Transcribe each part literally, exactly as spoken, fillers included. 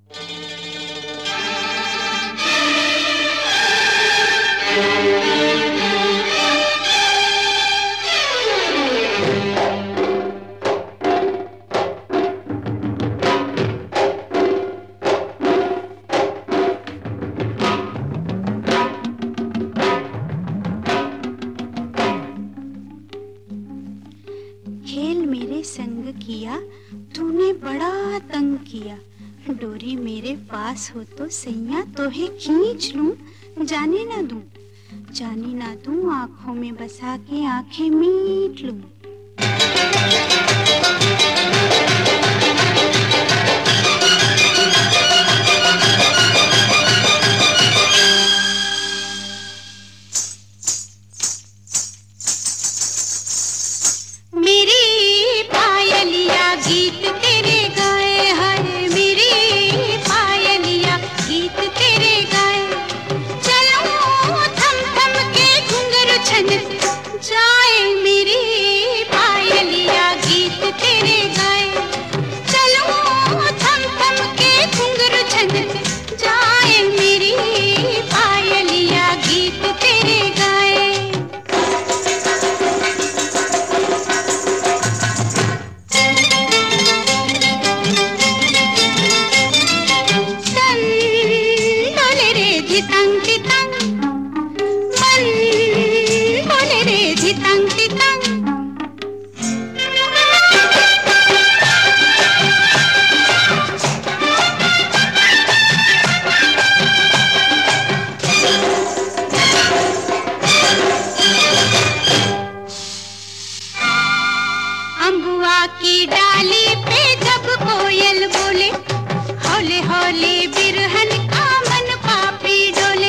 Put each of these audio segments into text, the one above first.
खेल मेरे संग किया तूने बड़ा तंग किया, डोरी मेरे पास हो तो सैया तोहे खींच लूं, जाने ना दूं जाने ना दूं आँखों में बसा के आंखें मीट लूं। मेरी पायलिया गीत तेरे गाए, हर मेरी पायलिया गीत तेरे गाए। चलो थम थम के घुंघरू छन जाए, मेरी पायलिया गीत तेरे गाए। चलो थम थम के घुंघरू छन जाए, मेरी पायलिया गीत तेरे गाए। धितंग धितंग मन बोले रे धितंग धितंग। अम्बुआ की डाली पे जब कोयल बोले, हौले हौले बिरहन का मन पापी डोले।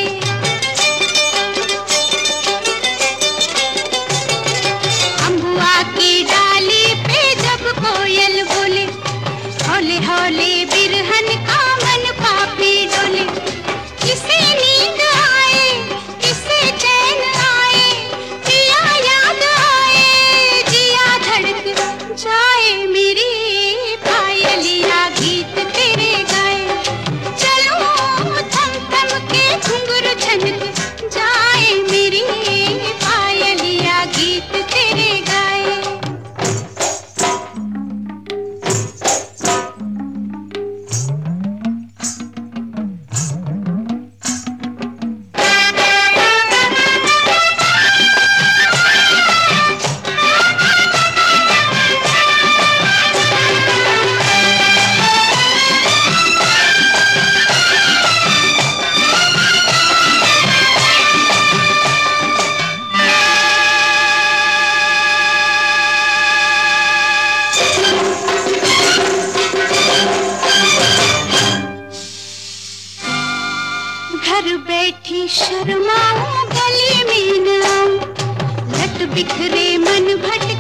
अम्बुआ की डाली पे जब कोयल बोले, हौले हौले बिरहन का मन पापी डोले। किसे नींद आए किसे चैन आए, पिया याद आए जिया धड़क जाए, मेरी पायलिया गीत तेरे गाए। चलो थम थम के घुंघरू छनक जाए, मेरी पायलिया गीत तेरे गाए। घर बैठी शर्माऊं गली में न आऊं, लट बिखरे मन भटके